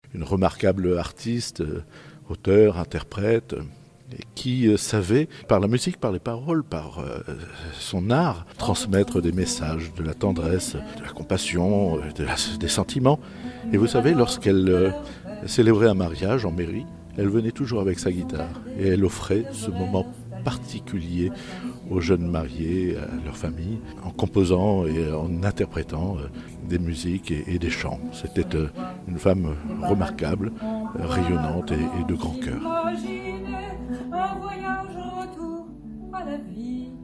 une remarquable artiste, auteur, interprète, et qui savait, par la musique, par les paroles, par son art, transmettre des messages, de la tendresse, de la compassion, des sentiments. Et vous savez, lorsqu'elle célébrait un mariage en mairie, elle venait toujours avec sa guitare et elle offrait ce moment particulier aux jeunes mariés, à leur famille, en composant et en interprétant des musiques et des chants. C'était une femme remarquable, rayonnante et de grand cœur.